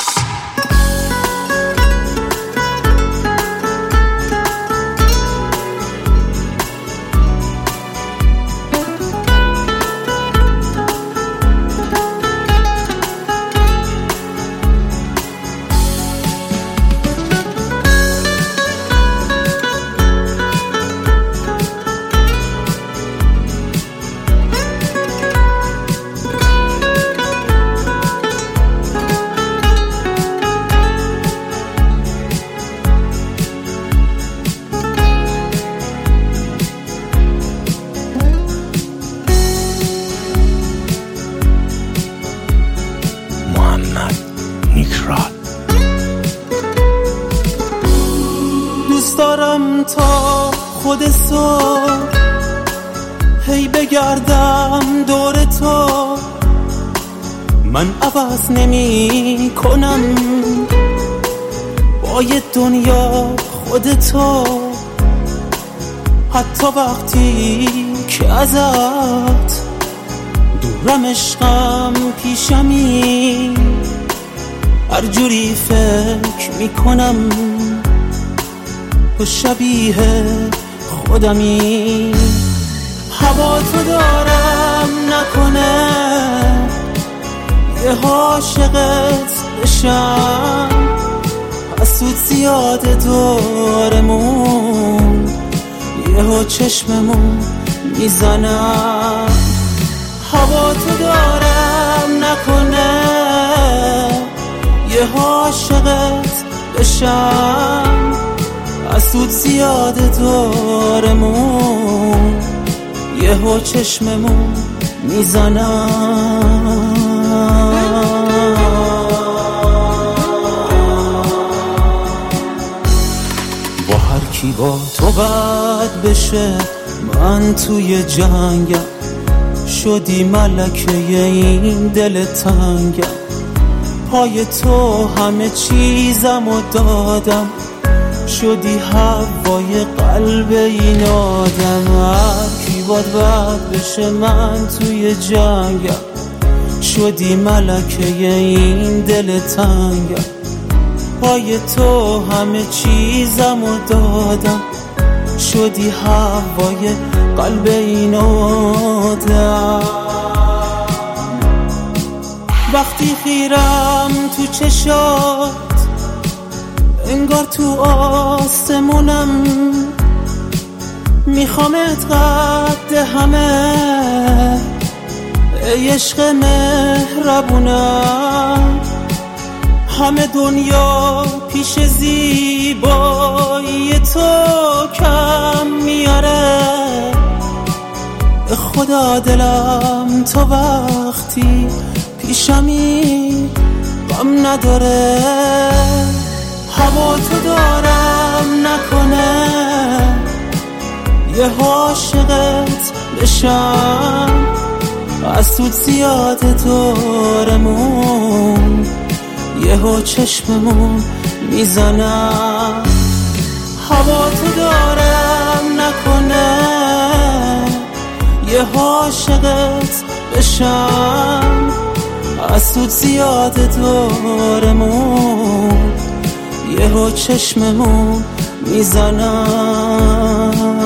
دوست دارم تا خود صبح هی بگردم دور تو، من عوض نمی کنم با یه دنیا خودتو، حتی وقتی که ازت دورم عشقم پیشمی، هر جوری فکر میکنم تو شبیه خودمی. هوا تو دارم نکنه یه عاشقت بشم، حسود زیاده دورمون یهو چشممون میزنم. هوا تو دارم نکنه یه عاشقت بشم، حسود زیاده دورمون یهو چشممون میزنم. با هر کی با تو بد بشه من توی جنگم، شدی ملکه این دل تنگم، پای تو همه چیزمو دادم، شدی هوای قلب این آدم. هر کی باد بد بشه من توی جنگم، شدی ملکه این دل تنگم، پای تو همه چیزمو دادم، شدی هوای قلب این آدم. وقتی خیرم تو چشات انگار تو آسمونم، میخوامت قد همه ای عشق مهربونم، همه دنیا پیش زیبایی تو کم میاره، خدا دلم تا وقتی پیشمی غم نداره. هوا تو دارم نکنه یه عاشقت بشم، حسود زیاده دورمون یهو چشممون میزنم. هوا تو دارم نکنه یه عاشقت بشم، حسود زیاده دورمون یهو چشممون میزنم.